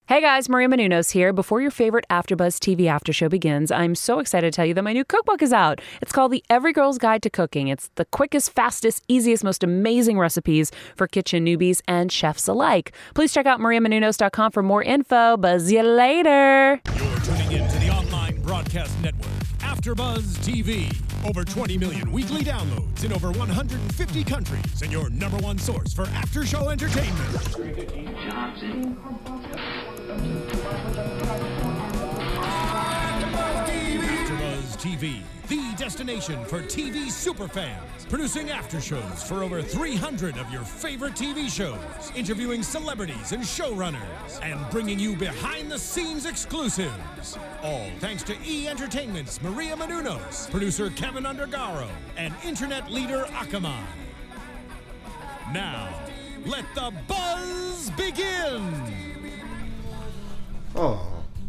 Hey guys, Maria Menounos here. Before your favorite AfterBuzz TV after show begins, I'm so excited to tell you that my new cookbook is out. It's called The Every Girl's Guide to Cooking. It's the quickest, fastest, easiest, most amazing recipes for kitchen newbies and chefs alike. Please check out mariamenounos.com for more info. Buzz you later. You're tuning in to the online broadcast network, AfterBuzz TV. Over 20 million weekly downloads in over 150 countries, and your number one source for after-show entertainment. AfterBuzz TV, the destination for TV superfans. Producing aftershows for over 300 of your favorite TV shows, interviewing celebrities and showrunners, and bringing you behind-the-scenes exclusives. All thanks to E! Entertainment's Maria Menounos, producer Kevin Undergaro, and internet leader Akamai. Now, let the buzz begin! Oh.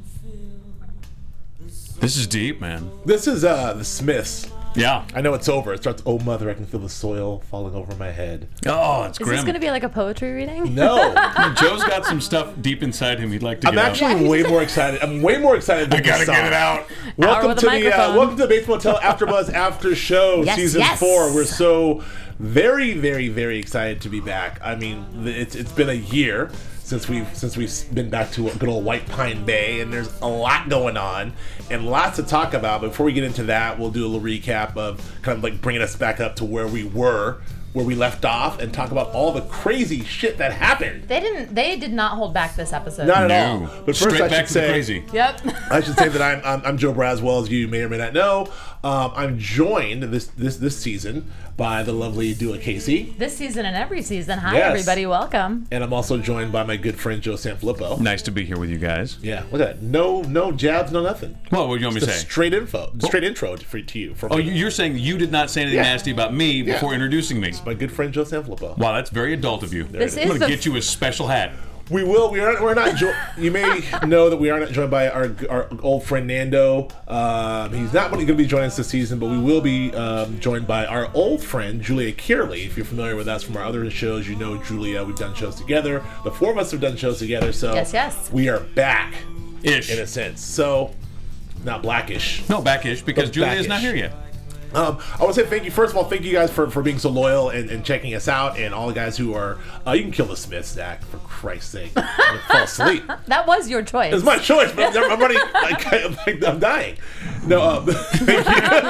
This is deep, man. This is the Smiths. Yeah. I know it's over. It starts, oh mother, I can feel the soil falling over my head. Oh, it's Is grim. this going to be like a poetry reading? No. Joe's got some stuff deep inside him he'd like to I'm get actually way more excited. I'm way more excited than out. I gotta this song. get it out. Welcome with to a microphone. welcome to the Bates Motel AfterBuzz After Show Yes, Season yes. 4. We're so very, very, very excited to be back. I mean, it's been a year since we've been back to good old White Pine Bay, and there's a lot going on and lots to talk about. Before we get into that, we'll do a little recap of kind of like bringing us back up to where we left off, and talk about all the crazy shit that happened. They did not hold back this episode. Not at all. No. But first, Straight I back should to the say, crazy. Yep. I should say that I'm Joe Braswell, as you may or may not know. I'm joined this season by the lovely Dua Casey, This season and every season. Hi, Yes. everybody. Welcome. and I'm also joined by my good friend Joe Sanfilippo. Nice to be here with you guys. Yeah, look at that. No jabs, no nothing. Well, what do you want me to Just say? straight intro to you. Oh, you're saying you did not say anything Yeah. nasty about me before introducing me. My good friend Joe Sanfilippo. Wow, that's very adult of you. This I'm is going the to get you a special hat. We will. We're not. You may know that we are not joined by our old friend Nando. He's not going to be joining us this season, but we will be joined by our old friend Julia Kearley. If you're familiar with us from our other shows, you know Julia. We've done shows together. The four of us have done shows together. So Yes. we are back Ish. in a sense. So not blackish. No, backish, because But Julia's not backish. here yet. I want to say thank you. First of all, thank you guys for being so loyal and checking us out, and all the guys who are. You can kill the Smiths, Zach, for Christ's sake. I'm gonna fall asleep. That was your choice. It's my choice, but I'm running. I'm dying. No, thank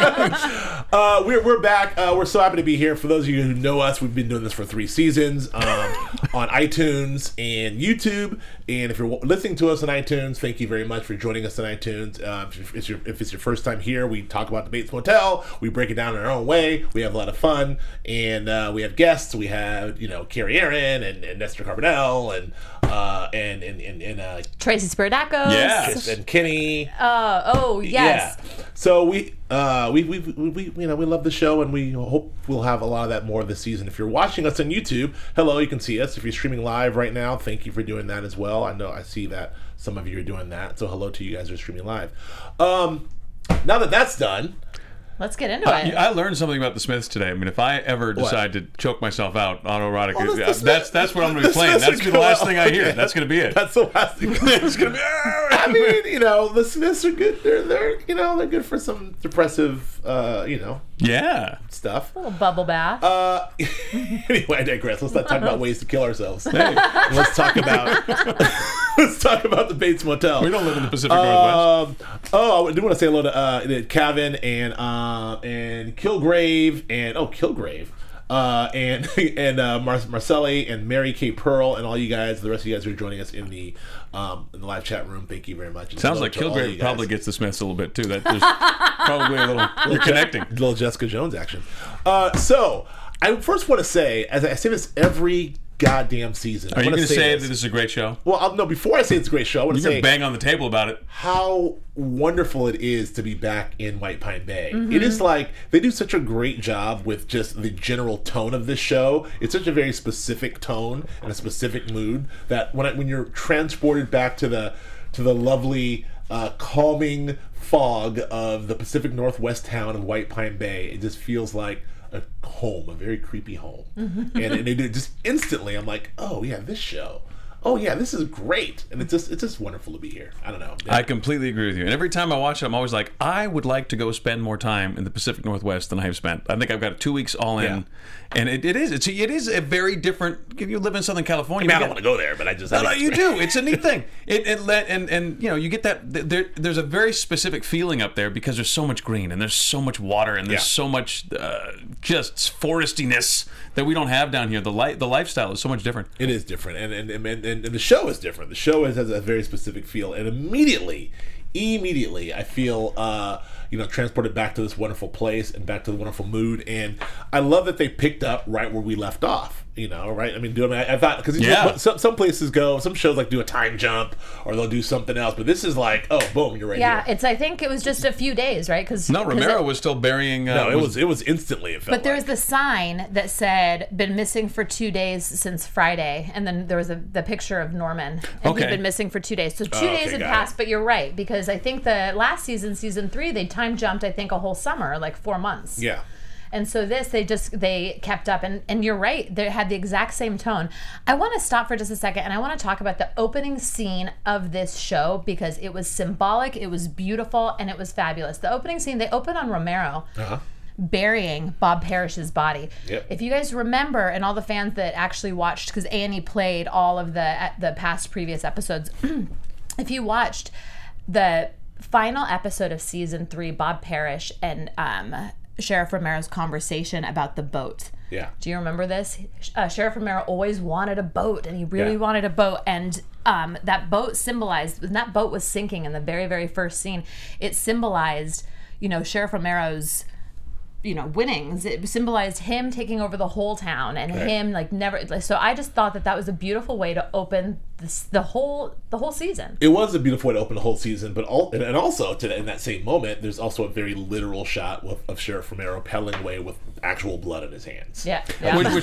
you. We're back. We're so happy to be here. For those of you who know us, we've been doing this for 3 seasons on iTunes and YouTube. And if you're listening to us on iTunes, thank you very much for joining us on iTunes. If it's your first time here, we talk about the Bates Motel. We break it down in our own way. We have a lot of fun, and we have guests. We have Carrie Aaron and Nestor Carbonell and Tracy Spiridakos. Yes. and Kenny. Oh, yes. Yeah. So we love the show, and we hope we'll have a lot of that more this season. If you're watching us on YouTube, hello, you can see us. If you're streaming live right now, thank you for doing that as well. I see that some of you are doing that, so hello to you guys who are streaming live. Now that that's done, Let's get into it. I learned something about the Smiths today. I mean, if I ever decide to choke myself out autoerotic, Well, the Smiths- that's what I'm going to be the playing. Smiths That's are going to be the last cool. thing I hear. Yeah. That's going to be it. that's the last thing. It's going to be. I mean, the Smiths are good. They're they're good for some depressive, Yeah. stuff. A little bubble bath. Anyway, I digress. Let's not talk about ways to kill ourselves. Let's talk about the Bates Motel. We don't live in the Pacific Northwest. I do want to say hello to Kevin and Kilgrave and Marcelli and Mary Kay Pearl and all you guys, the rest of you guys who are joining us in the live chat room. Thank you very much. And Sounds hello like to all you Kilgrave guys. probably gets the Smiths a little bit too. That there's probably a little. You're connecting. Little Jessica Jones action. So I first want to say, as I say this every goddamn season, Are you going to say that this. this is a great show? Well, no. Before I say it's a great show, I want to You're say going to bang on the table about it. how wonderful it is to be back in White Pine Bay. It is like they do such a great job with just the general tone of this show. It's such a very specific tone and a specific mood that when you're transported back to the lovely calming fog of the Pacific Northwest town of White Pine Bay, it just feels like a home, a very creepy home. And it just instantly I'm like, oh yeah, this show. oh yeah, this is great, and it's just wonderful to be here. I don't know. I completely agree with you. And every time I watch it, I'm always like, I would like to go spend more time in the Pacific Northwest than I have spent. I think I've got 2 weeks all in, Yeah. and it is a very different. You live in Southern California. I don't want to go there, but I just No, you do. It's a neat thing. And you know, you get that. There's a very specific feeling up there because there's so much green and there's so much water and there's so much just forestiness that we don't have down here. The lifestyle is so much different. It is different, and the show is different. The show has a very specific feel, and immediately I feel transported back to this wonderful place and back to the wonderful mood. And I love that they picked up right where we left off. Right? I mean, I thought because some places some shows like do a time jump or they'll do something else, but this is like, oh, boom, you're right here. Yeah, I think it was just a few days, right? Romero was still burying. No, it was instantly. It felt but there was the sign that said "been missing for 2 days since Friday," and then there was the picture of Norman, and he'd been missing for 2 days. So 2 days had passed, but you're right, because I think the last season 3, they time jumped, I think, a whole summer, like 4 months. Yeah. And so they kept up, and you're right, they had the exact same tone. I want to stop for just a second, and I want to talk about the opening scene of this show, because it was symbolic, it was beautiful, and it was fabulous. The opening scene, they open on Romero. Burying Bob Parrish's body. Yep. If you guys remember, and all the fans that actually watched, because A&E played all of the past previous episodes, if you watched the final episode of season 3, Bob Parrish and Sheriff Romero's conversation about the boat. Yeah. Do you remember this? Sheriff Romero always wanted a boat, and he really wanted a boat. And that boat symbolized, when that boat was sinking in the very, very first scene, it symbolized, Sheriff Romero's, winnings. It symbolized him taking over the whole town and him never. So I just thought that was a beautiful way to open the whole season. It was a beautiful way to open the whole season, but also in that same moment, there's also a very literal shot of Sheriff Romero pedaling away with actual blood in his hands. Yeah. Which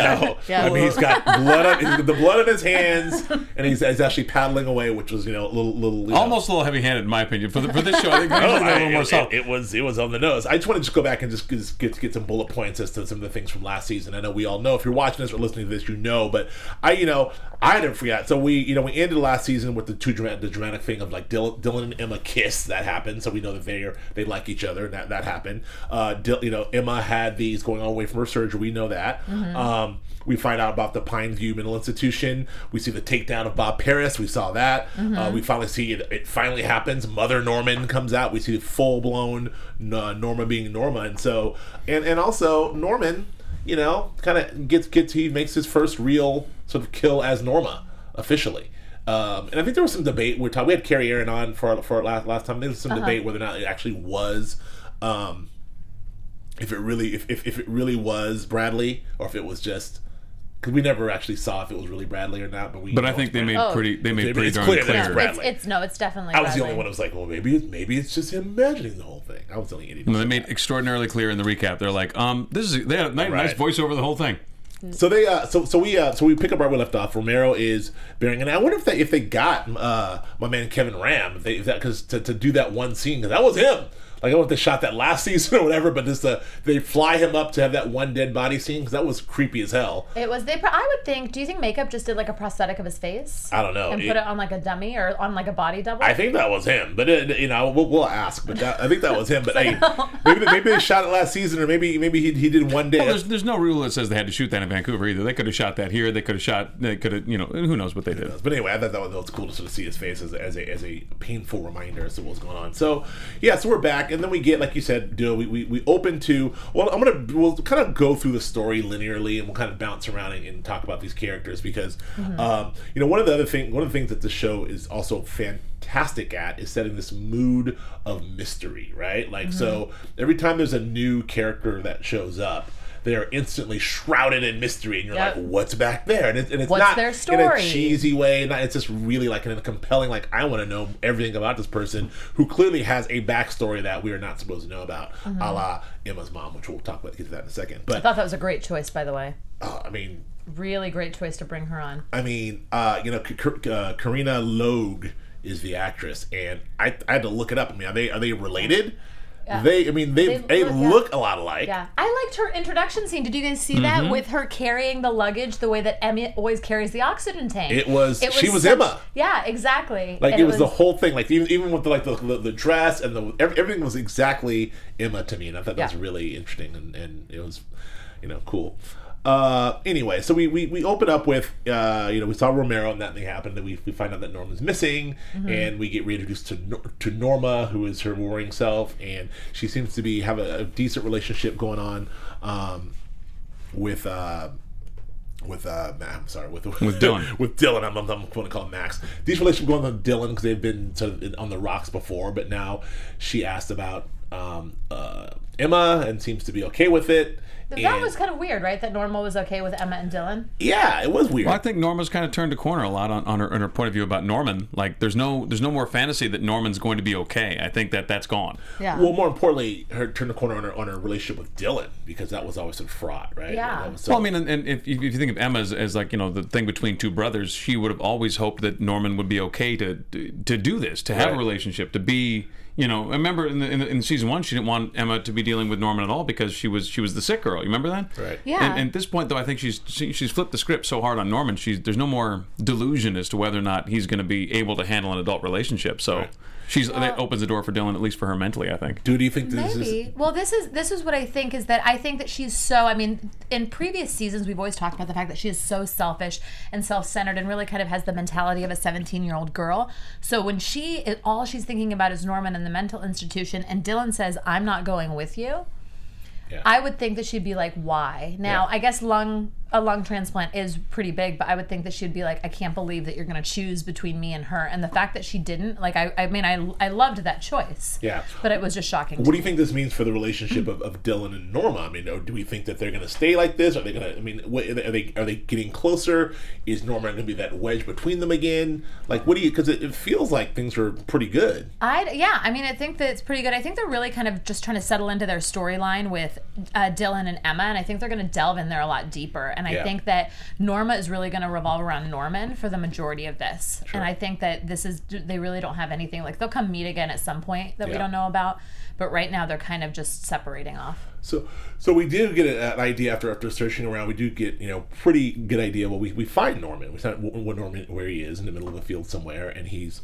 I mean, he's got the blood in his hands, and he's actually paddling away, which was almost a little heavy-handed in my opinion for this show. I think a little more soft. It was on the nose. I just want to just go back and just get some bullet points as to some of the things from last season. I know we all know, if you're watching this or listening to this, but I didn't forget. So we ended last season with the dramatic thing of like Dylan and Emma kiss. That happened, so we know that they like each other, and that happened. Emma had these going on away from her surgery. We know that. Mm-hmm. We find out about the Pineview Mental Institution. We see the takedown of Bob Parrish. We saw that. Mm-hmm. We finally see it. It finally happens. Mother Norman comes out. We see full blown Norma being Norma, and so and also Norman, kind of gets he makes his first real sort of kill as Norma officially. And I think there was some debate. We had Carrie Aaron on for last time. There was some debate whether or not it actually was, if it really was Bradley, or if it was just, because we never actually saw if it was really Bradley or not. But I think they made pretty it's darn clear. clear. It's definitely. I was the only one who was like, well, maybe it's just him imagining the whole thing. I was the only idiot. No, they made extraordinarily clear in the recap. They're like, they had a nice voice over the whole thing. So we pick up where we left off. Romero is burying, and I wonder if they got my man Kevin Ram, because to do that one scene, because that was him. Like, I don't know if they shot that last season or whatever, but just they fly him up to have that one dead body scene, because that was creepy as hell. It was. I would think. Do you think makeup just did like a prosthetic of his face? I don't know. And put it on like a dummy or on like a body double. I think that was him, but we'll ask. But I think that was him. But hey, maybe they shot it last season, or maybe he did one day. Well, there's no rule that says they had to shoot that in Vancouver either. They could have shot that here. They could have who knows what they did. But anyway, I thought that was cool to sort of see his face as a painful reminder as to what's going on. So yeah, so we're back. And then we get, like you said, we open to, we'll kind of go through the story linearly, and we'll kind of bounce around and talk about these characters, because one of the things that the show is also fantastic at is setting this mood of mystery, right? Like, so every time there's a new character that shows up, they are instantly shrouded in mystery, and you're like, what's back there? And it's what's not their story? In a cheesy way. It's just really like in a compelling, like, I want to know everything about this person who clearly has a backstory that we are not supposed to know about, a la Emma's mom, which we'll talk about, get to that in a second. But I thought that was a great choice, by the way. I mean, really great choice to bring her on. I mean, Karina Logue is the actress, and I had to look it up. I mean, are they related? They They look a lot alike. Yeah, I liked her introduction scene. Did you guys see that with her carrying the luggage the way that Emmy always carries the oxygen tank? She was Emma. Yeah, exactly. Like, and it was the whole thing. Like, even with the dress and everything was exactly Emma to me, and I thought that was really interesting, and it was, cool. Anyway, so we open up with we saw Romero and that thing happened, and we find out that Norma's missing, and we get reintroduced to Norma, who is her warring self, and she seems to have a decent relationship going on with Dylan. With Dylan. I'm going to call him Max. These relationship going on with Dylan because they've been sort of on the rocks before, but now she asked about Emma and seems to be okay with it. That was kind of weird, right? That Norma was okay with Emma and Dylan. Yeah, it was weird. Well, I think Norma's kind of turned a corner a lot on her point of view about Norman. Like, there's no more fantasy that Norman's going to be okay. I think that's gone. Yeah. Well, more importantly, her turned the corner on her relationship with Dylan, because that was always sort of fraught, right? Yeah. Well, I mean, and if you think of Emma as like, the thing between two brothers, she would have always hoped that Norman would be okay to do this, to have a relationship, to be. Remember in season 1, she didn't want Emma to be dealing with Norman at all because she was the sick girl. You remember that? Right. Yeah. And at this point, though, I think she's flipped the script so hard on Norman. There's no more delusion as to whether or not he's going to be able to handle an adult relationship. So that opens the door for Dylan, at least for her mentally, I think. Do you think this is? Well, this is what I think is that I think that she's so. I mean, in previous seasons, we've always talked about the fact that she is so selfish and self-centered and really kind of has the mentality of a 17-year-old girl. So when all she's thinking about is Norman and the mental institution, and Dylan says, "I'm not going with you," I would think that she'd be like, "Why?" Now, I guess a lung transplant is pretty big, but I would think that she'd be like, "I can't believe that you're going to choose between me and her." And the fact that she didn't, like, I loved that choice. Yeah. But it was just shocking. What do you think this means for the relationship of Dylan and Norma? I mean, do we think that they're going to stay like this? Are they going to? I mean, are they getting closer? Is Norma going to be that wedge between them again? Like, what do you? Because it feels like things are pretty good. I think that it's pretty good. I think they're really kind of just trying to settle into their storyline with Dylan and Emma, and I think they're going to delve in there a lot deeper. And I think that Norma is really going to revolve around Norman for the majority of this. Sure. And I think that they really don't have anything, like, they'll come meet again at some point that we don't know about. But right now they're kind of just separating off. So we did get an idea after searching around. We do get, pretty good idea. Well, we find Norman. We find Norman where he is in the middle of a field somewhere, and he's,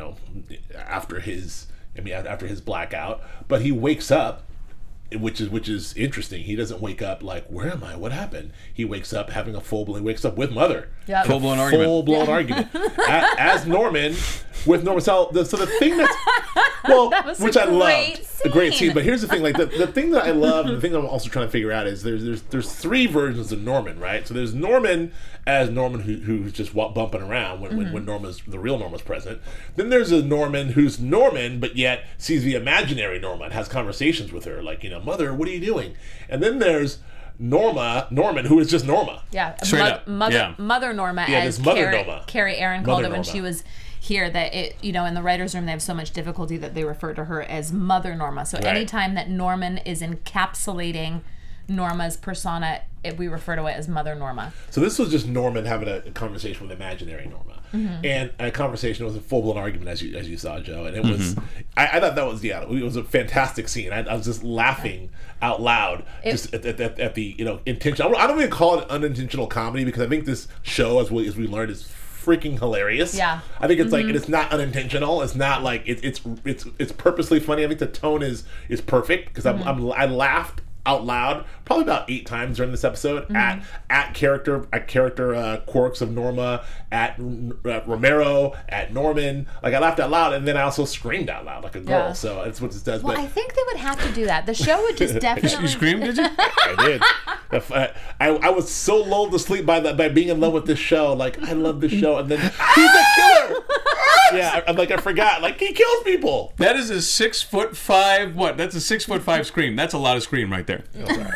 after his blackout. But he wakes up, which is interesting. He doesn't wake up like, where am I? What happened? He wakes up having a full-blown. He wakes up with Mother. Yeah. Full-blown argument. As Norman, with Norman. So the thing that's that was which I loved, scene. a great scene. But here's the thing: like the thing that I love, and the thing that I'm also trying to figure out is there's 3 versions of Norman, right? So there's Norman as Norman who's just bumping around when the real Norma's present. Then there's a Norman who's Norman, but yet sees the imaginary Norma and has conversations with her, like, Mother, what are you doing? And then there's Norman, who is just Norma. Yeah, Mother Mother Norma, Norma. Carrie Aaron Mother called it when Norma. she was here, that in the writer's room they have so much difficulty that they refer to her as Mother Norma. So anytime that Norman is encapsulating Norma's persona, we refer to it as Mother Norma. So this was just Norman having a conversation with imaginary Norma. And a conversation was a full-blown argument, as you saw, Joe. And it was, I thought that was, it was a fantastic scene. I was just laughing out loud just at the, intentional. I don't even call it unintentional comedy, because I think this show, as we learned, is freaking hilarious. Yeah. I think it's like, it's not unintentional. It's not like, it's purposely funny. I think the tone is perfect, because I laughed out loud probably about 8 times during this episode at character quirks of Norma, at Romero, at Norman. Like, I laughed out loud, and then I also screamed out loud like a girl. So that's what this does. Well, I think they would have to do that. The show would just definitely. You screamed, did you? I did. I was so lulled to sleep by being in love with this show. Like, I love this show, and then he's a killer. Yeah, I forgot. Like, he kills people. That is a 6'5". What? That's a 6'5" scream. That's a lot of scream right there. Oh, sorry.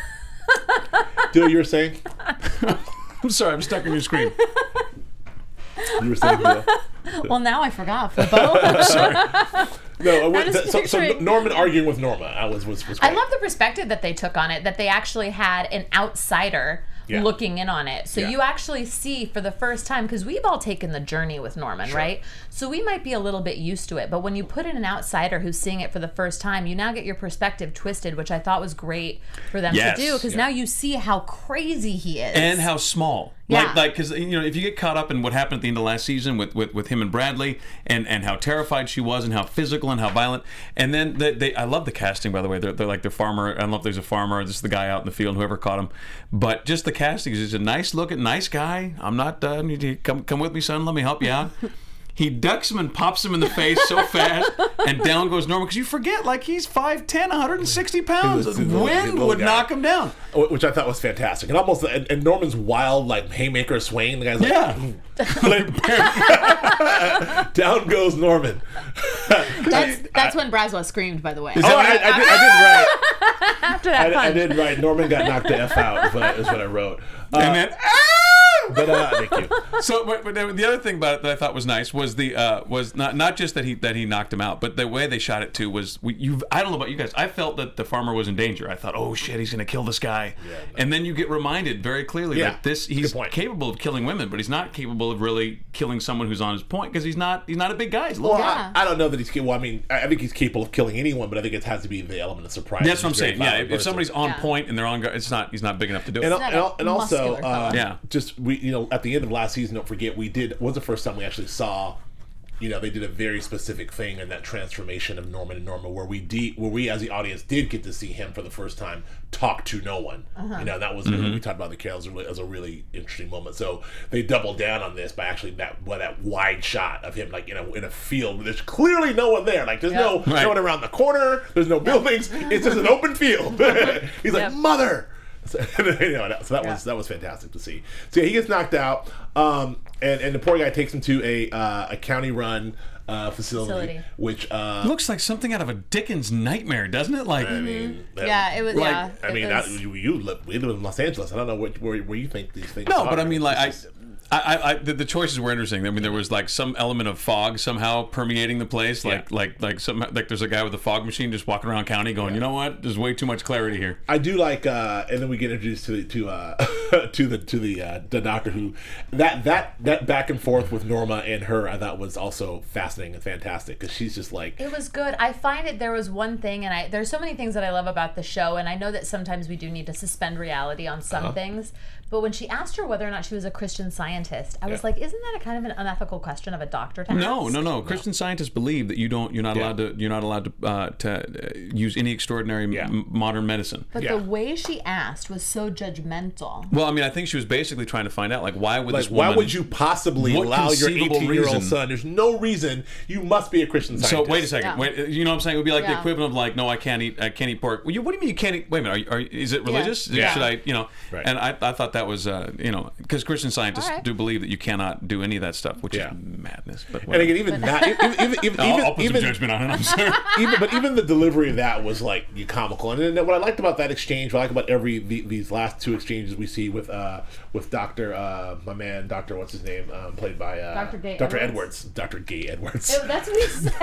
Do what you were saying? I'm sorry. I'm stuck in your scream. You were saying, Bill? Well, now I forgot. I'm sorry. No, so Norman arguing with Norma was great. I love the perspective that they took on it, that they actually had an outsider looking in on it. So Yeah. you actually see for the first time, because we've all taken the journey with Norman, right? So we might be a little bit used to it, but when you put in an outsider who's seeing it for the first time, you now get your perspective twisted, which I thought was great for them Yes. to do, because now you see how crazy he is. And how small. Yeah. Like, because, you know, if you get caught up in what happened at the end of last season with him and Bradley, and how terrified she was, and how physical and how violent, and then I love the casting, by the way. They're like their farmer. I don't know if there's a farmer, just the guy out in the field, whoever caught him, but just the casting is just a nice looking, nice guy. I'm not come with me, son. Let me help you out. He ducks him and pops him in the face so fast, and down goes Norman, because you forget, like, he's 5'10", 160 pounds. He's a Wind little would guy. knock him down. Which I thought was fantastic, and almost and Norman's wild like haymaker swing. The guy's like, down goes Norman. That's when Braswell screamed, by the way. Oh, I did right. After that I punch. did right. Norman got knocked the F out. Is what I wrote. And then, But thank you. so, but the other thing about it that I thought was nice was was not just that he knocked him out, but the way they shot it too was I don't know about you guys. I felt that the farmer was in danger. I thought, oh shit, he's gonna kill this guy. And then you get reminded very clearly that he's capable of killing women, but he's not capable of really killing someone who's on his point, because he's not a big guy. He's a little guy. I don't know that he's capable. Well, I mean, I think he's capable of killing anyone, but I think it has to be the element of surprise. That's what I'm He's a very saying. Yeah, violent if somebody's person. on point and they're on guard, he's not big enough to do it. And also, muscular fella. just at the end of last season, don't forget was the first time we actually saw, they did a very specific thing in that transformation of Norman and Norma, where we as the audience did get to see him for the first time talk to no one. That was we talked about the Carols as a really interesting moment. So they doubled down on this by actually that wide shot of him like in a field where there's clearly no one there. Like there's no one around the corner. There's no buildings. It's just an open field. He's like, mother. So, so that was fantastic to see. So yeah, he gets knocked out, and the poor guy takes him to a county-run facility, which looks like something out of a Dickens nightmare, doesn't it? Like, I mean, it was. we live in Los Angeles. I don't know where you think these things. No, are. but I mean, like the choices were interesting. I mean, there was like some element of fog somehow permeating the place. Like there's a guy with a fog machine just walking around county going, you know what? There's way too much clarity here. I do like, and then we get introduced to the doctor who that back and forth with Norma and her. I thought was also fascinating and fantastic, because she's just like, it was good. I find it. There was one thing, and there's so many things that I love about the show, and I know that sometimes we do need to suspend reality on some things. But when she asked her whether or not she was a Christian Scientist, I was like, isn't that a kind of an unethical question of a doctor to ask? No. Christian Scientists believe that you're not allowed to use any extraordinary modern medicine. But the way she asked was so judgmental. Well, I mean, I think she was basically trying to find out, like, why would this why woman? would you possibly what allow your conceivable 18-year-old reason? son? There's no reason. You must be a Christian Scientist. So wait a second. Yeah. Wait, you know what I'm saying? It would be like the Yeah. equivalent of like, no, I can't eat pork. Well, what do you mean you can't eat? Wait a minute. Is it religious? Yeah. Should I? Right. And I thought that was because Christian Scientists do believe that you cannot do any of that stuff, which is madness. But And again, even that, I'll put some even judgment on it. I'm sorry. even the delivery of that was like comical. And then what I liked about that exchange, what I like about these last two exchanges we see with Dr. My man, Dr. what's his name, played by Dr. Edwards. Dr. Gay Edwards. That's what he said.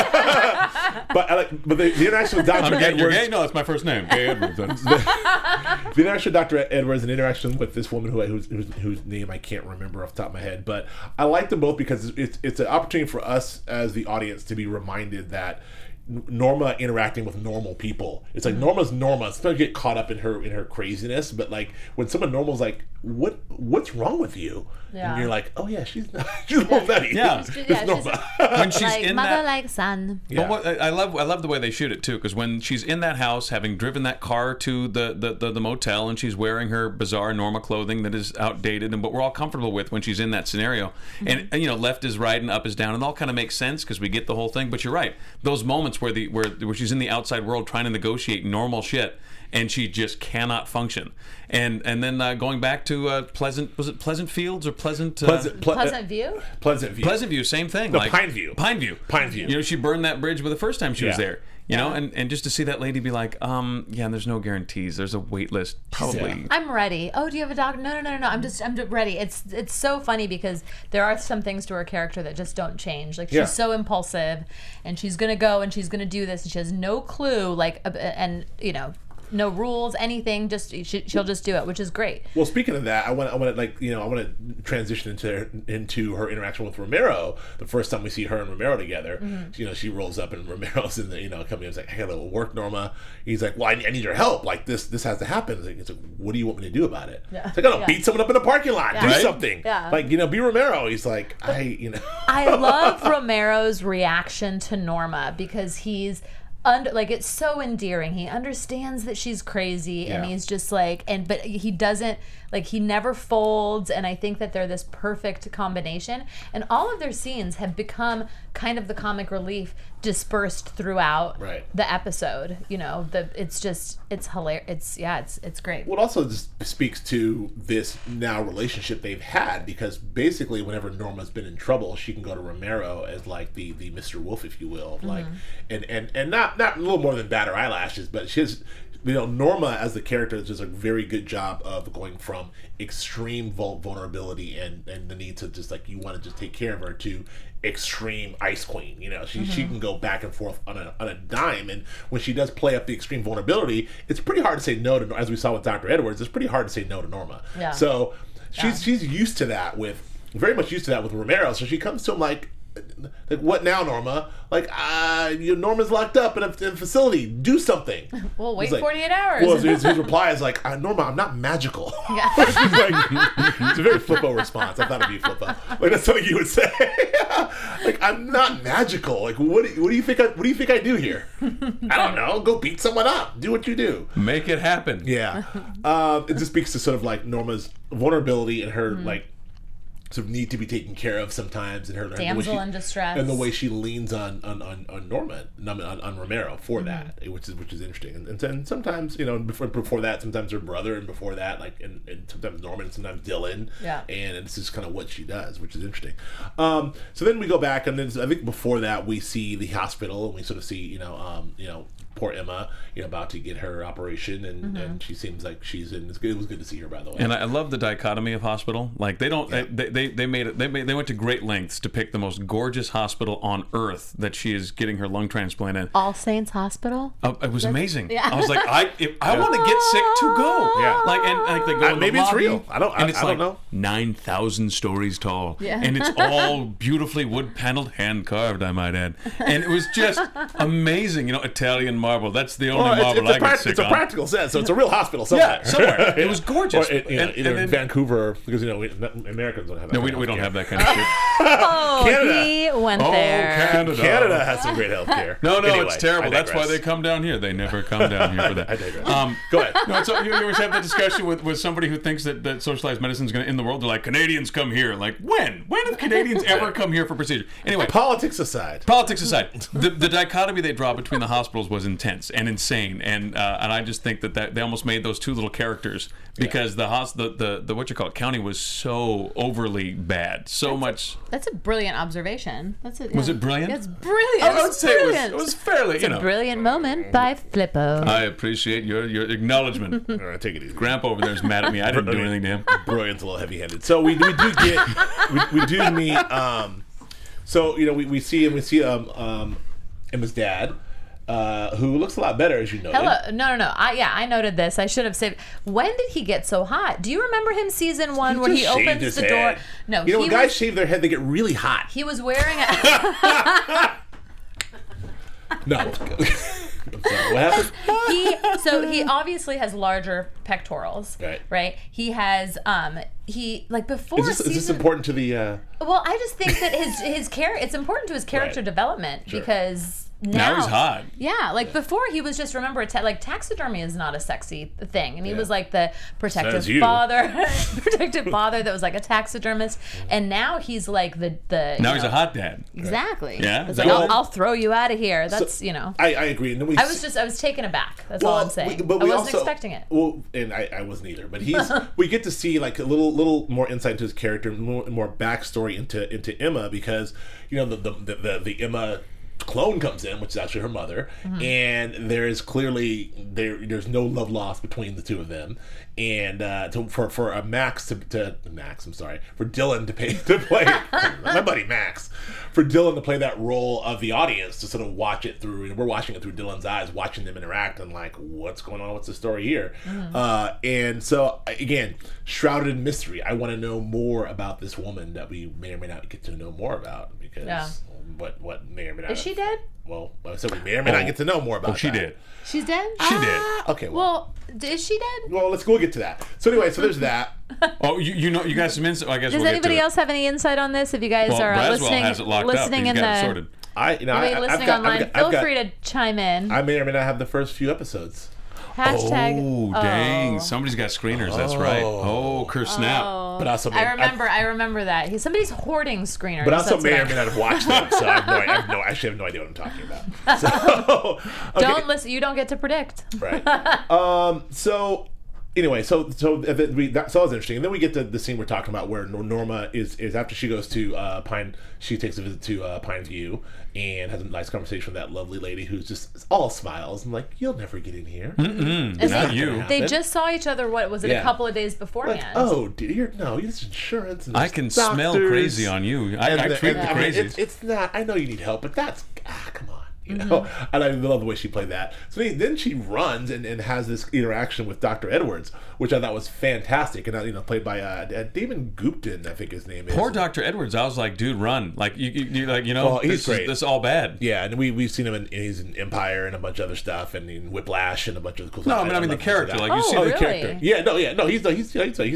but the interaction with Dr. You're Edwards. gay? No, that's my first name. Gay Edwards. The interaction with Dr. Edwards and interaction with this woman whose name I can't remember off the top of my head, but I like them both because it's an opportunity for us as the audience to be reminded that Norma interacting with normal people. It's like Norma's Norma. It's not to get caught up in her craziness, but like when someone normal's like, what's wrong with you? Yeah. And you're like, oh yeah, she's a little nutty. Yeah. It's Norma. When she's like in mother, that. like son. But what I love the way they shoot it too, because when she's in that house, having driven that car to the motel, and she's wearing her bizarre Norma clothing that is outdated and what we're all comfortable with when she's in that scenario, and left is right and up is down, and all kind of makes sense because we get the whole thing. But you're right, those moments where she's in the outside world trying to negotiate normal shit, and she just cannot function. And then going back to Pleasant Fields or Pleasant View? Pleasant View. Pleasant View, same thing. No, Pine View. Pine View. She burned that bridge the first time she was there. And just to see that lady be like, and there's no guarantees. There's a wait list, probably. Yeah. I'm ready. Oh, do you have a doctor? No. I'm just ready. It's so funny because there are some things to her character that just don't change. Like she's so impulsive, and she's gonna go and she's gonna do this, and she has no clue. no rules, anything. Just she'll just do it, which is great. Well, speaking of that, I want to transition into her interaction with Romero. The first time we see her and Romero together, she rolls up and Romero's in the company. He's like, I gotta work, Norma. He's like, well, I need your help. Like this has to happen. It's like, what do you want me to do about it? Yeah. It's like, I gotta beat someone up in a parking lot. Do something. Yeah. Like, be Romero. He's like, I love Romero's reaction to Norma because he's it's so endearing. He understands that she's crazy, and he's just like, but he doesn't, he never folds, and I think that they're this perfect combination. And all of their scenes have become kind of the comic relief dispersed throughout the episode. It's hilarious. It's great. Well, it also just speaks to this now relationship they've had, because basically whenever Norma's been in trouble, she can go to Romero as like the Mr. Wolf, if you will, and not a little more than bat her eyelashes, but she's Norma as the character does a very good job of going from extreme vulnerability and the need to just you want to just take care of her to extreme ice queen. She can go back and forth on a dime, and when she does play up the extreme vulnerability, it's pretty hard to say no to, as we saw with Dr. Edwards, it's pretty hard to say no to Norma. Yeah. So she's used to that very much used to that with Romero. So she comes to him like, what now, Norma? Norma's locked up in a facility. Do something. Well, wait 48 hours. Well, his reply is like, Norma, I'm not magical. Yeah. It's a very Flippo response. I thought it'd be Flippo. That's something you would say. I'm not magical. What do you think I do here? I don't know. Go beat someone up. Do what you do. Make it happen. Yeah. It just speaks to sort of Norma's vulnerability and her sort of need to be taken care of sometimes, and her damsel in distress, and the way she leans on Norma, on Romero for that, which is interesting. And sometimes before that, sometimes her brother, and before that and sometimes Norman, and sometimes Dylan. Yeah. And it's just kind of what she does, which is interesting. So then we go back, and then I think before that we see the hospital, and we sort of see poor Emma, about to get her operation, and she seems like she's in. It was good to see her, by the way. And I love the dichotomy of hospital. They don't. Yeah. They went to great lengths to pick the most gorgeous hospital on earth that she is getting her lung transplant in. All Saints Hospital. It was amazing. Yeah. I was like, I want to get sick to go. Yeah. They go in maybe the it's lobby, real. I don't know. 9,000 stories tall. Yeah. And it's all beautifully wood paneled, hand carved, I might add. And it was just amazing. Italian marble. That's the only marble I get sick It's a on. practical sense, so it's a real hospital somewhere. Yeah, somewhere. It was gorgeous. Or either in Vancouver, because Americans don't have that. No, we don't have that kind of shit. Canada. He went there. Canada has some great health care. No, it's terrible. That's why they come down here. They never come down here for that. I digress. Go ahead. No, so you always have the discussion with somebody who thinks that socialized medicine is going to end the world. They're like, Canadians come here. Like, when? When have Canadians ever come here for procedure? Anyway. Politics aside, the dichotomy they draw between the hospitals was intense and insane, and I just think that they almost made those two little characters because the county was so overly bad, much. That's a brilliant observation. Was it brilliant? It's brilliant. I would say it was fairly. It's a brilliant moment by Flippo. I appreciate your acknowledgement. All right, take it easy. Grandpa over there is mad at me. I didn't do anything to him. Brilliant's a little heavy-handed. So we do get we do meet. We see Emma's dad. Who looks a lot better, as you noted. Hello, no. I noted this. I should have said. When did he get so hot? Do you remember him season 1 where he opens the door? No, when guys shave their head, they get really hot. He was wearing a. No. I'm sorry, what happened? He obviously has larger pectorals. Right. He has before. Is this important to the? Well, I just think that his character. It's important to his character development because. Now he's hot. Yeah, before he was just, remember, taxidermy is not a sexy thing, and he was like the protective father that was like a taxidermist, and now he's like the now he's a hot dad. Exactly. Yeah. It's like, I'll throw you out of here. That's I agree. And then I was taken aback. That's all I'm saying. I wasn't expecting it. Well, and I wasn't either. But we get to see like a little more insight into his character, more backstory into Emma, because the Emma clone comes in, which is actually her mother, and there is clearly there's no love lost between the two of them, and for Dylan to play my buddy Max, for Dylan to play that role of the audience, to sort of watch it through, and we're watching it through Dylan's eyes, watching them interact, and like, what's going on? What's the story here? And so again, shrouded in mystery. I want to know more about this woman that we may or may not get to know more about, because what may or may not. Is she dead? Well, so we may or may not get to know more about. She that. did. She's dead? She did. Okay. Well, is she dead? Well, let's go get to that. So anyway, so there's that. Oh, you know, you got some insight. I guess Does we'll anybody get to else have any insight on this? If you guys are Braswell listening, has it locked listening up. in He's got it the sorted. listening online, feel free to chime in. I may or may not have the first few episodes. Hashtag. Oh, dang! Somebody's got screeners. That's right. Oh, curse snap! But also, I remember that. Somebody's hoarding screeners. But also that's may what or may not have watched them, so I actually have no idea what I'm talking about. So, okay. Don't listen. You don't get to predict. Right. So anyway, so that was interesting, and then we get to the scene we're talking about where Norma is after she goes to she takes a visit to Pine View and has a nice conversation with that lovely lady who's just all smiles and like, you'll never get in here. Not you. They just saw each other. What was it? Yeah. A couple of days beforehand. Like, oh dear, no, it's insurance. And I can smell crazy on you. I treat the crazies. It's not. I know you need help, but that's come on. You know, and I love the way she played that. So then she runs and has this interaction with Dr. Edwards, which I thought was fantastic, and played by Damon Gupton, I think his name is. Poor Dr. Edwards. I was like, dude, run! Like well, he's great. This is all bad. Yeah, and we've seen him he's in Empire and a bunch of other stuff, and in Whiplash and a bunch of cool No, stuff. I mean the character. Like you see really? the character. Yeah, no, he's a it's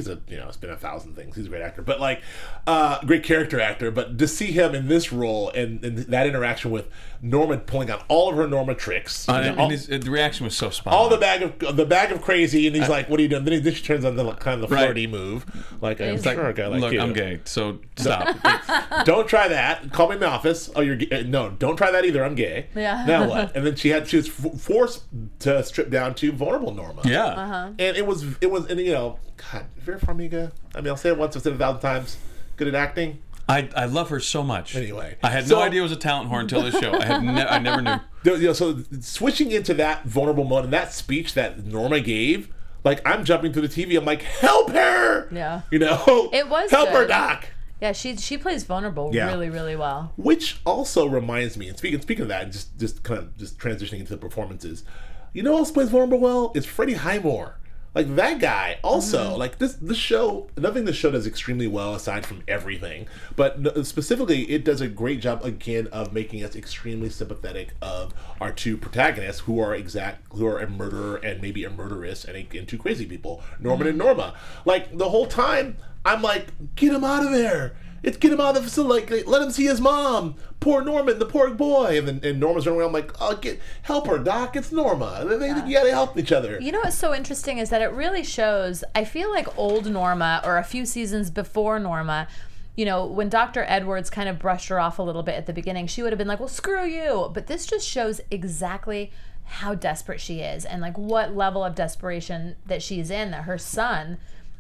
been 1,000 things. He's a great actor, but like great character actor. But to see him in this role and that interaction with Norman pulling out all of her Norma tricks, the reaction was so spot on. all the bag of crazy, and he's like, "What are you doing?" Then she turns on the kind of the flirty move, like I'm sure a guy like Look, you. I'm gay, so stop. Don't try that. Call me in my office. Oh, you're gay. No, don't try that either. I'm gay. Yeah. Now what? And then she was forced to strip down to vulnerable Norma. Yeah. And it was, and God, Vera Farmiga. I mean, I'll say it once, I've said it 1,000 times. Good at acting. I love her so much. Anyway, I had no idea it was a talent whore until this show. I never knew. So switching into that vulnerable moment and that speech that Norma gave, like I'm jumping through the TV. I'm like, help her! Yeah. It was help her, good. Doc. Yeah, she plays vulnerable really, really well. Which also reminds me, and speaking of that, and just transitioning into the performances, you know who else plays vulnerable well? Is Freddie Highmore. Like that guy also, like this show, another thing this show does extremely well aside from everything, but specifically it does a great job again of making us extremely sympathetic of our two protagonists who are a murderer and maybe a murderess and two crazy people, Norman and Norma. Like the whole time I'm like, get him out of there. Get him out of the facility. Like, let him see his mom. Poor Norman, the poor boy. And Norma's running around. I'm like, oh, help her, Doc. It's Norma. You gotta help each other. You know what's so interesting is that it really shows. I feel like old Norma, or a few seasons before Norma, when Dr. Edwards kind of brushed her off a little bit at the beginning, she would have been like, well, screw you. But this just shows exactly how desperate she is and like what level of desperation that she's in. That her son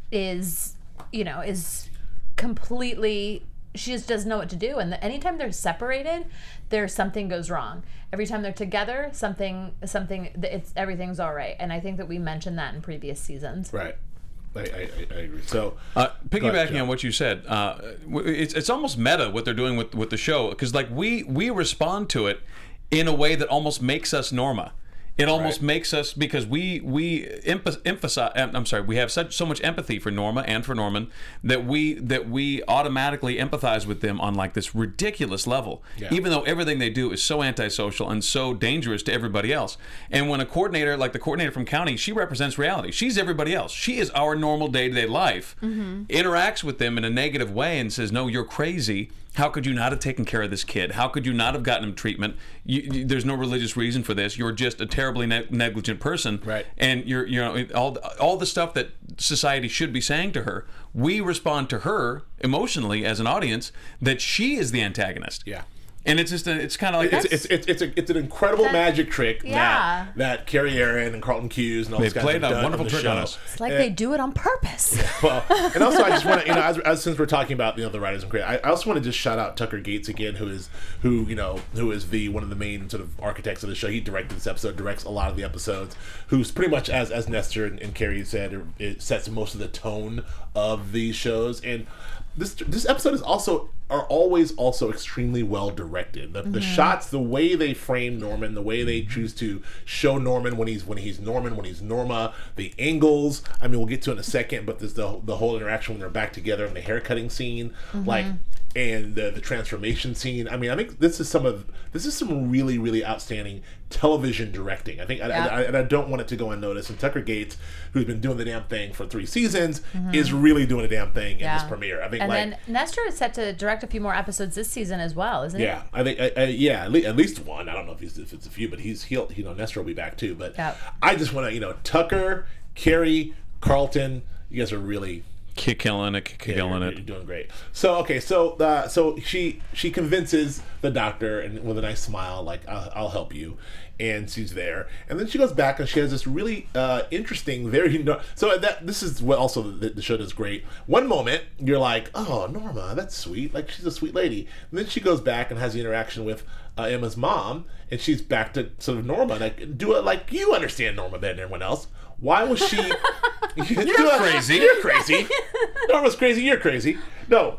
is completely, she just doesn't know what to do, and anytime they're separated, something goes wrong. Every time they're together, everything's all right, and I think that we mentioned that in previous seasons. Right. I agree. So piggybacking on what you said, it's almost meta what they're doing with the show, because like we respond to it in a way that almost makes us Norma. It almost makes us, because we emphasize. I'm sorry, we have so much empathy for Norma and for Norman that we automatically empathize with them on like this ridiculous level. Yeah. Even though everything they do is so antisocial and so dangerous to everybody else. And when a coordinator, like the coordinator from county, she represents reality. She's everybody else. She is our normal day-to-day life. Interacts with them in a negative way and says, "No, you're crazy. How could you not have taken care of this kid? How could you not have gotten him treatment? There's no religious reason for this. You're just a terribly negligent person." Right. And you're all the stuff that society should be saying to her. We respond to her emotionally as an audience that she is the antagonist. Yeah. And it's just it's kind of like it's an incredible magic trick that Carrie Aaron and Carlton Cuse and all these guys have done. They played a wonderful trick on us. It's like they do it on purpose. Well, and also I just want to, as since we're talking about the writers and creators, I also want to just shout out Tucker Gates again, who is one of the main sort of architects of the show. He directed this episode, directs a lot of the episodes. Who's pretty much as Nestor and Carrie said, it sets most of the tone of these shows. And this episode is always extremely well directed. The shots, the way they frame Norman, the way they choose to show Norman when he's Norman, when he's Norma, the angles. I mean, we'll get to it in a second, but there's the whole interaction when they're back together and the haircutting scene, and the transformation scene. I mean, I think this is some really, really outstanding television directing. I think, and I don't want it to go unnoticed. And Tucker Gates, who's been doing the damn thing for 3 seasons, is really doing a damn thing in this premiere. I think, and then Nestor is set to direct a few more episodes this season as well, isn't he? Yeah, I think at least one. I don't know if it's a few, but he'll Nestor will be back too. But I just want to Tucker, Carrie, Carlton, you guys are really killing it. You're doing great. So so she convinces the doctor, and with a nice smile, like I'll help you, and she's there. And then she goes back and she has this really interesting, this is what also the show does great. One moment you're like, oh, Norma, that's sweet, like she's a sweet lady. And then she goes back and has the interaction with Emma's mom, and she's back to sort of Norma, like do it like you understand Norma better than everyone else. Why was she? You're crazy. You're crazy. Norma's crazy. You're crazy. No.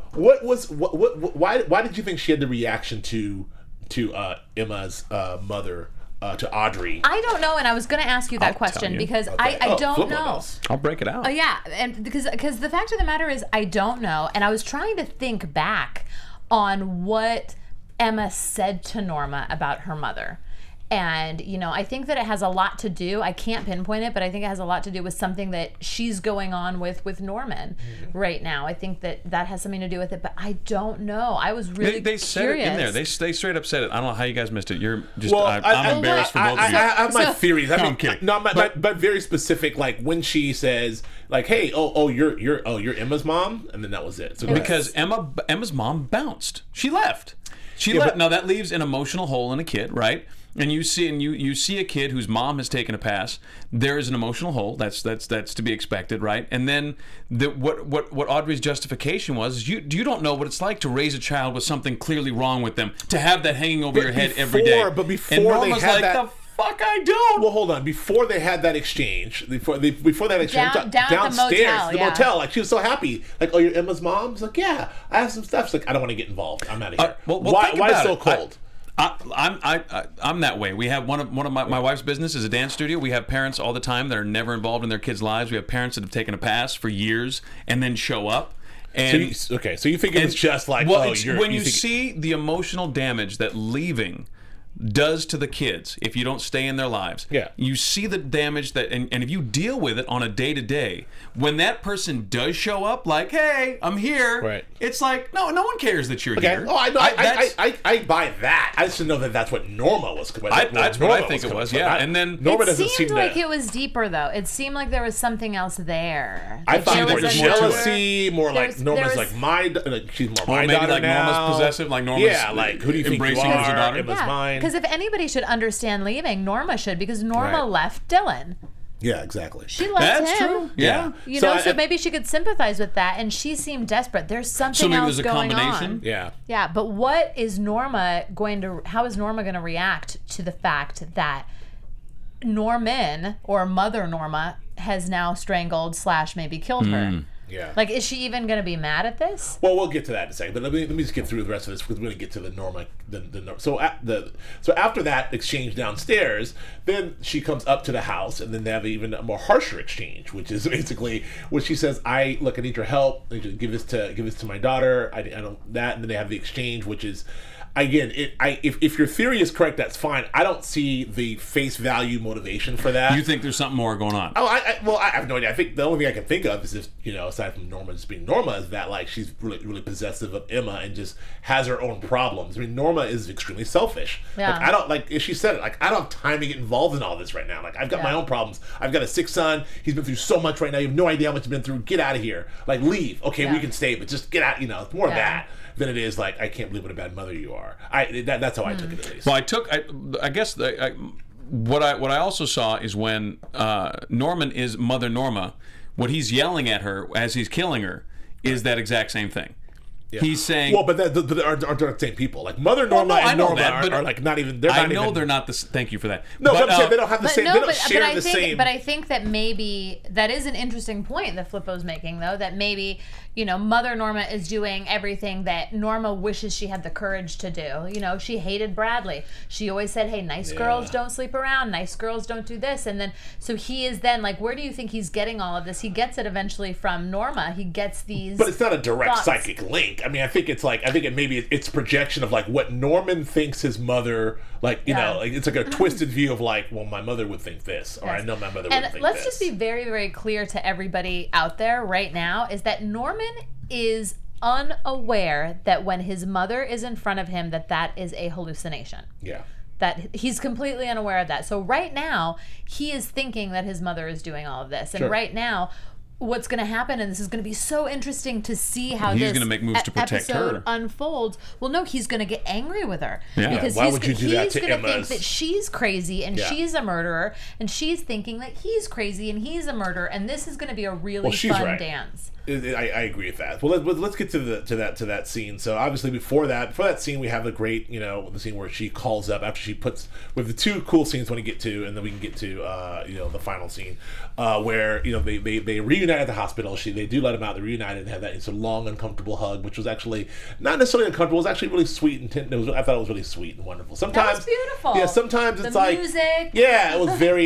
Why did you think she had the reaction to Emma's mother, to Audrey? I don't know, and I was going to ask you that question because I don't know. I'll break it out. Oh yeah, and because the fact of the matter is I don't know, and I was trying to think back on what Emma said to Norma about her mother. And, I think that it has a lot to do, I can't pinpoint it, but I think it has a lot to do with something that she's going on with Norman right now. I think that has something to do with it, but I don't know. I was really They curious. said it in there. They straight up said it. I don't know how you guys missed it. You're just, I'm embarrassed for both of you. I have my theories. I'm kidding. No, but very specific, like when she says, like, hey, you're Emma's mom? And then that was it. So because Emma's mom bounced. She left. Left. Now that leaves an emotional hole in a kid, right? And you see a kid whose mom has taken a pass. There is an emotional hole. That's to be expected, right? And then what Audrey's justification was, you don't know what it's like to raise a child with something clearly wrong with them, to have that hanging over your head every day. But before and Norma's they had like, that, the fuck I don't. Well, hold on. Before they had that exchange, before that exchange, down downstairs, the motel, like she was so happy. Like, oh, you're Emma's mom? She's like, yeah, I have some stuff. She's like, I don't want to get involved. I'm out of here. Why so cold? I'm that way. We have one of my wife's business is a dance studio. We have parents all the time that are never involved in their kids' lives. We have parents that have taken a pass for years and then show up. And so you think it's just like, when you see the emotional damage that leaving does to the kids if you don't stay in their lives. Yeah. You see the damage that, and if you deal with it on a day-to-day, when that person does show up, like, hey, I'm here, right. It's like, no one cares that you're here. Oh, I buy that. I just didn't know that that's what Norma was. That's what I think it was, yeah. And then Norma doesn't seem like it was deeper, though. It seemed like there was something else there. I thought more jealousy, more like Norma's like she's more my maybe daughter like now. Norma's possessive, like Norma's like who do you think embracing you her as a are? daughter? Emma's mine. Because if anybody should understand leaving, Norma should, because Norma left Dylan. Yeah, exactly. She left him. True. Yeah. So maybe she could sympathize with that, and she seemed desperate. There's something else going on. Yeah. Yeah, but how is Norma going to react to the fact that Norman, or Mother Norma, has now strangled / maybe killed her? Yeah. Like, is she even going to be mad at this? Well, we'll get to that in a second. But let me just get through the rest of this because we're going to get to the Norma. So after that exchange downstairs, then she comes up to the house, and then they have even a more harsher exchange, which is basically what she says. I need your help. I need you to give this to my daughter. I don't that, and then they have the exchange, which is. Again, if your theory is correct, that's fine. I don't see the face value motivation for that. You think there's something more going on? Oh, I have no idea. I think the only thing I can think of is if, aside from Norma just being Norma, is that like she's really, really possessive of Emma and just has her own problems. I mean, Norma is extremely selfish. Yeah. Like if she said it, like I don't have time to get involved in all this right now. Like I've got my own problems. I've got a sick son. He's been through so much right now. You have no idea how much he's been through. Get out of here. Like leave. Okay, we can stay, but just get out. It's more of that. than it is like, I can't believe what a bad mother you are. That's how I took it, at least. Well, I guess what I also saw is when Norman is Mother Norma, what he's yelling at her as he's killing her is that exact same thing. Yeah. He's saying, well, but they aren't the same people. Like Mother Norma and Norma are like not even. I know they're not the. Thank you for that. No, but I'm saying they don't have the same. They don't share the same. But I think that maybe that is an interesting point that Flippo's making, though. That maybe Mother Norma is doing everything that Norma wishes she had the courage to do. She hated Bradley. She always said, "Hey, nice girls don't sleep around. Nice girls don't do this." And then so he is then like, where do you think he's getting all of this? He gets it eventually from Norma. He gets these. But it's not a direct psychic link. I mean, I think it's projection of like what Norman thinks his mother, like like it's like a twisted view of like, well, my mother would think this, or I know my mother would think this. And let's just be very, very clear to everybody out there right now is that Norman is unaware that when his mother is in front of him, that is a hallucination. Yeah. That he's completely unaware of that. So right now, he is thinking that his mother is doing all of this, and right now, what's going to happen, and this is going to be so interesting to see how he's going to make moves to protect her. Unfolds. Well, no, he's going to get angry with her because why would you do that to he's going to think that she's crazy and she's a murderer, and she's thinking that he's crazy and he's a murderer, and this is going to be a really fun dance. I agree with that. Well, let's get to that scene. So obviously before that scene, we have the great the scene where she calls up after she puts with the two cool scenes when we get to, and then we can get to the final scene where they reunite at the hospital. They do let him out. They reunited and have that long uncomfortable hug, which was actually not necessarily uncomfortable. It was actually really sweet and I thought it was really sweet and wonderful. Sometimes that was beautiful. Yeah, sometimes it's like music. Yeah, it was very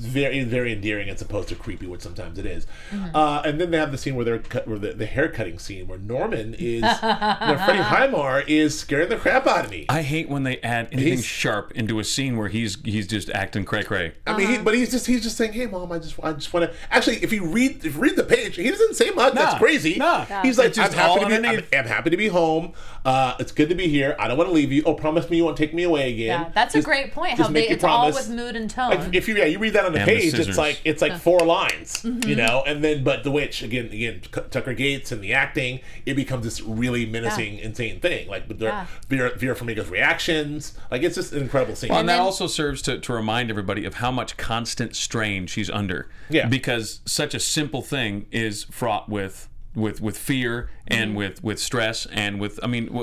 very endearing as opposed to creepy, which sometimes it is. And then they have the scene where the hair cutting scene where Norman is Freddie Highmore is scaring the crap out of me. I hate when they add anything sharp into a scene where he's just acting cray-cray. I mean, he's just saying, "Hey, Mom, I just want to." Actually, if you read the page, he doesn't say much. That's crazy. He's like, "I'm happy to be home. It's good to be here. I don't want to leave you. Oh, promise me you won't take me away again." Yeah, that's a great point. How it's all with mood and tone. Like, if you read that on the page, it's like 4 lines, and then but the witch again. Tucker Gates and the acting, it becomes this really menacing, insane thing. Like Vera Farmiga's reactions, like it's just an incredible scene. Well, and that also serves to remind everybody of how much constant strain she's under. Yeah, because such a simple thing is fraught with fear and with stress and with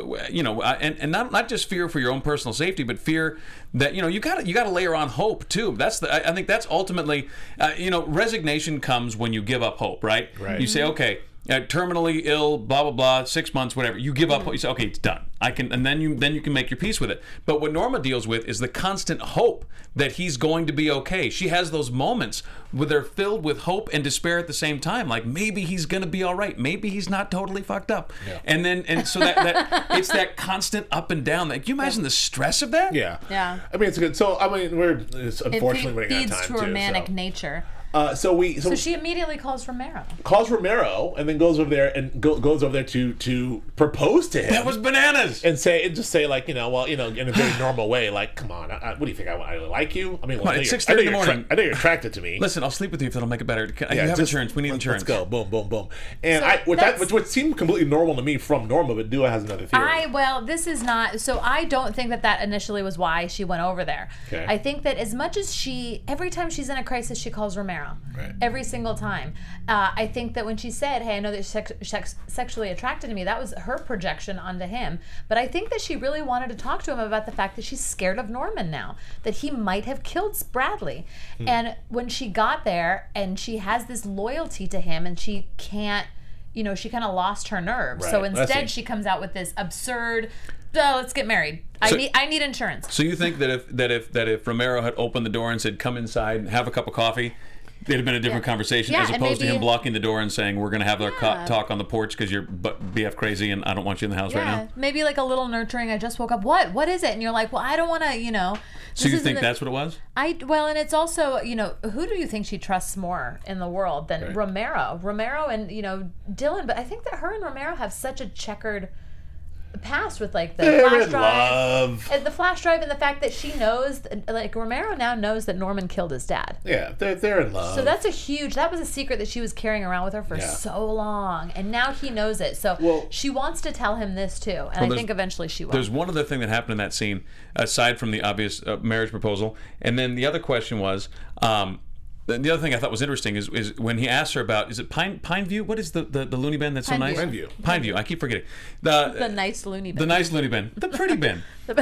and not just fear for your own personal safety, but fear that you got to layer on hope too. I think that's ultimately resignation comes when you give up hope, right? You say, okay, terminally ill, blah blah blah, 6 months, whatever. You give up. You say, okay, it's done. I can, and then you can make your peace with it. But what Norma deals with is the constant hope that he's going to be okay. She has those moments where they're filled with hope and despair at the same time. Like maybe he's going to be all right. Maybe he's not totally fucked up. Yeah. And so that it's that constant up and down. Like, can you imagine the stress of that? Yeah. Yeah. I mean, it's good. So I mean, it's unfortunately running out of time too. It feeds to her manic nature. So she immediately calls Romero. And then goes over there and goes over there to propose to him. That was bananas. And just say like, in a very normal way, like, come on, what do you think? I like you? I mean, well, it's 6:30 in the morning. I know you're attracted to me. Listen, I'll sleep with you if that'll make it better. You have insurance. We need insurance. Let's go. Boom, boom, boom. And which seemed completely normal to me from Norma, but Dua has another theory. This is not. So I don't think that initially was why she went over there. Okay. I think that as much as every time she's in a crisis, she calls Romero. Right. Every single time. I think that when she said, hey, I know that you're sexually attracted to me, that was her projection onto him. But I think that she really wanted to talk to him about the fact that she's scared of Norman now, that he might have killed Bradley. And when she got there and she has this loyalty to him and she can't, she kind of lost her nerve. Right. So instead she comes out with this absurd, let's get married. I need insurance. So you think that if Romero had opened the door and said, come inside and have a cup of coffee, it'd have been a different conversation as opposed to him blocking the door and saying, we're going to have our talk on the porch because you're BF crazy and I don't want you in the house right now. Maybe like a little nurturing. I just woke up. What is it? And you're like, well, I don't want to, So you think that's what it was? And it's also, who do you think she trusts more in the world than Romero? Romero and, Dylan. But I think that her and Romero have such a checkered past with like the They're flash in drive. love. And the flash drive and the fact that she knows, like Romero now knows that Norman killed his dad. Yeah, they're in love. So that was a secret that she was carrying around with her for so long. And now he knows it. So she wants to tell him this too. And I think eventually she will. There's one other thing that happened in that scene, aside from the obvious marriage proposal. And then the other question was, the other thing I thought was interesting is when he asked her about, is it Pineview? What is the loony bin that's so nice? Pineview. I keep forgetting. The nice loony bin. The nice loony bin. The pretty bin.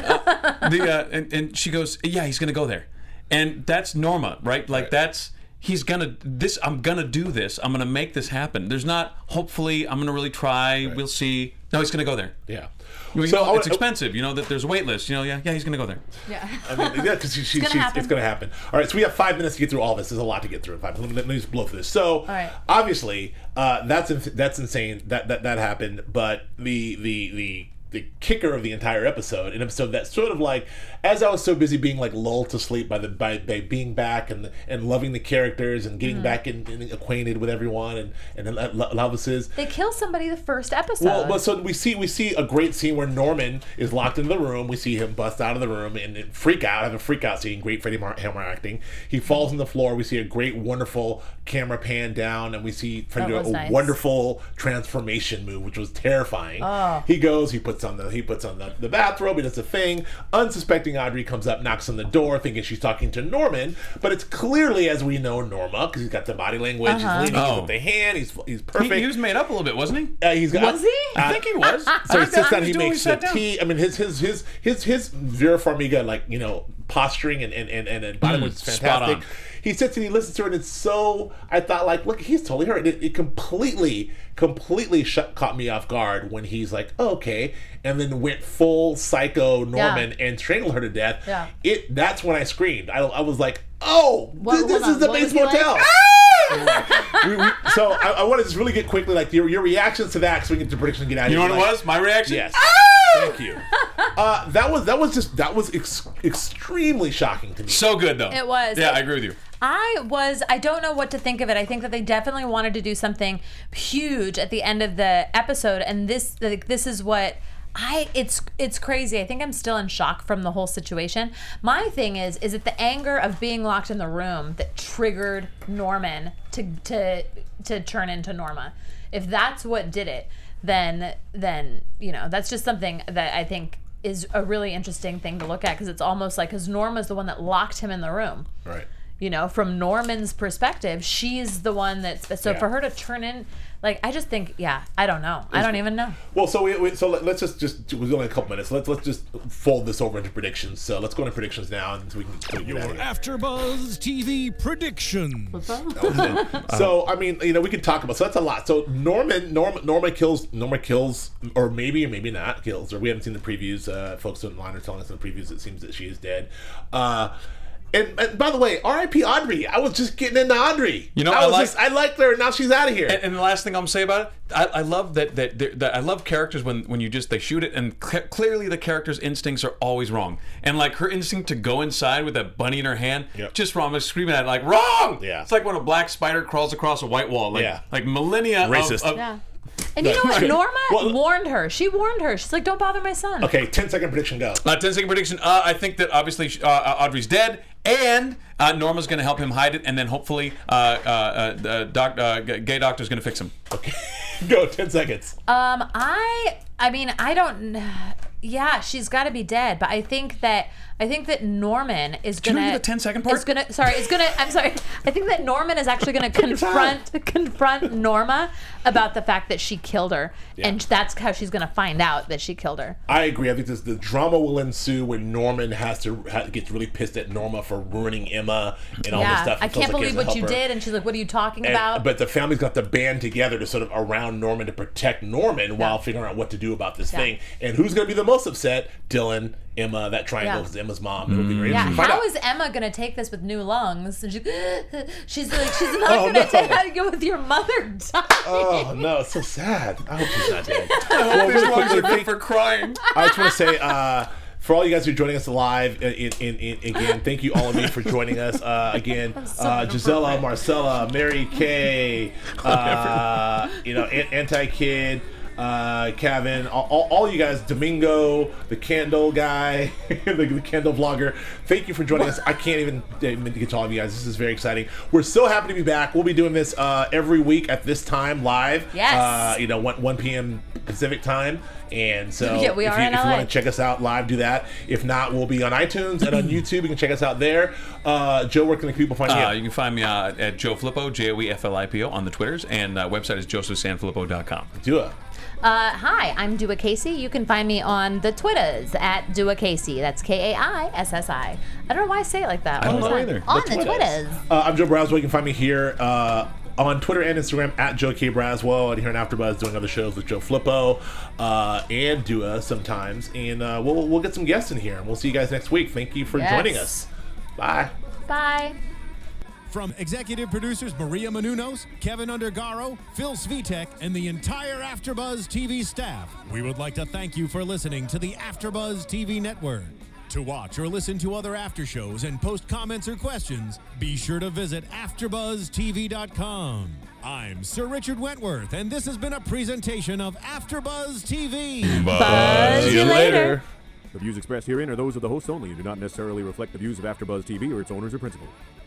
And she goes, yeah, he's going to go there. And that's Norma, right? Like that's... I'm gonna do this. I'm gonna make this happen. There's not, hopefully, I'm gonna really try. Right. We'll see. No, he's gonna go there. Yeah. So it's expensive. You know that there's a wait list. You know, yeah, he's gonna go there. Yeah. I mean, yeah, because it's gonna happen. All right, so we have 5 minutes to get through all this. There's a lot to get through in 5 minutes. Let me just blow through this. So, obviously, that's insane. That happened. But the kicker of the entire episode, an episode that sort of like, as I was so busy being like lulled to sleep by being back and loving the characters and getting back and acquainted with everyone and Lovises. They kill somebody the first episode. Well, so we see a great scene where Norman is locked in the room. We see him bust out of the room and have a freak out scene. Great Freddie Hammer acting. He falls on the floor. We see a great, wonderful camera pan down, and we see Freddie do a wonderful transformation move, which was terrifying. Oh. He goes, he puts on the bathrobe, he does a thing. Unsuspecting Audrey comes up, knocks on the door, thinking she's talking to Norman, but it's clearly, as we know, Norma, because he's got the body language, he's leaning with the hand, he's perfect. He was made up a little bit, wasn't he? Was he? I think he was. So he sits down, he makes the tea. I mean, his Vera Farmiga, like, you know, posturing and body language is fantastic. He sits and he listens to her, and it's so, I thought, like, look, he's totally her. It completely caught me off guard when he's like, oh, okay, and then went full psycho Norman and strangled her to death. Yeah. That's when I screamed. I was like, oh, this is the Bates Motel. Like? So I want to just really get quickly, like, your reactions to that, so we can get to prediction and get out of here. You know what it was? My reaction? Yes. Thank you. That was extremely shocking to me. So good, though. It was. Yeah, I agree with you. I don't know what to think of it. I think that they definitely wanted to do something huge at the end of the episode, and this is what it's crazy. I think I'm still in shock from the whole situation. My thing is it the anger of being locked in the room that triggered Norman to turn into Norma? If that's what did it, then you know, that's just something that I think is a really interesting thing to look at, because it's almost like, because Norma's the one that locked him in the room. Right. You know, from Norman's perspective, she's the one that's... So for her to turn in... Like, I just think, I don't know. I don't even know. Well, so let's just we've only a couple minutes. Let's just fold this over into predictions. So let's go into predictions now, and so we can your AfterBuzz TV prediction. What's that? So I mean, you know, we could talk about. So that's a lot. So Norma kills, or maybe not kills, or we haven't seen the previews. Folks online are telling us in the previews it seems that she is dead. And by the way, R.I.P. Audrey. I was just getting into Audrey. You know, I liked her, and now she's out of here. And the last thing I'm gonna say about it, I love that I love characters when you just they shoot it, and clearly the character's instincts are always wrong. And like her instinct to go inside with that bunny in her hand, just wrong. I was screaming at it, like, wrong. Yeah. It's like when a black spider crawls across a white wall. Like millennia racist. And you know what? Norma warned her. She warned her. She's like, don't bother my son. Okay, 10-second prediction, go. 10-second prediction. I think that obviously Audrey's dead, and Norma's going to help him hide it, and then hopefully gay doctor's going to fix him. Okay, go. 10 seconds. I mean, I don't. Yeah, she's got to be dead, but I think that Norman is gonna. Did you do the 10-second part? I'm sorry. I think that Norman is actually gonna confront Norma about the fact that she killed her, and that's how she's gonna find out that she killed her. I agree. I think the drama will ensue when Norman gets really pissed at Norma for ruining Emma and all this stuff. I can't believe what you did, and she's like, "What are you talking about?" But the family's got to band together to sort of around Norman to protect Norman while figuring out what to do about this thing. And who's gonna be the most upset? Dylan, Emma, that triangle is Emma's mom. It'll be very interesting. How is Emma gonna take this with new lungs? And she's not gonna take how to go with your mother dying. Oh no, it's so sad. I hope she's not dead. These lungs are good for crying. I just want to say, for all you guys who are joining us live, again, thank you all of you for joining us. Again, Gisela, Marcella, Mary Kay, Anti-Kid. Kevin, all you guys, Domingo, the candle guy, the candle vlogger. Thank you for joining us. I can't even get to all of you guys. This is very exciting. We're so happy to be back. We'll be doing this every week at this time live. Yes. 1 p.m. Pacific time. And so Yeah, we if are you in LA. want to check us out live, do that. If not, we'll be on iTunes and on YouTube. You can check us out there. Joe, where can people find you? You can find me at Joe Flippo, JoeFlipo on the Twitters, and website is josephsanfilippo.com. Do it. Hi, I'm Dua Casey. You can find me on the Twitters at Dua Casey. That's Kaissi. I don't know why I say it like that. I don't all the know time. either. On The the Twitters. Twitters. I'm Joe Braswell. You can find me here on Twitter and Instagram at Joe K. Braswell, and here in AfterBuzz doing other shows with Joe Flippo and Dua sometimes. And we'll get some guests in here, and we'll see you guys next week. Thank you for joining us. Bye. Bye. From executive producers Maria Menounos, Kevin Undergaro, Phil Svitek, and the entire AfterBuzz TV staff, we would like to thank you for listening to the AfterBuzz TV network. To watch or listen to other after shows and post comments or questions, be sure to visit AfterBuzzTV.com. I'm Sir Richard Wentworth, and this has been a presentation of AfterBuzz TV. Buzz you later. The views expressed herein are those of the hosts only and do not necessarily reflect the views of AfterBuzz TV or its owners or principals.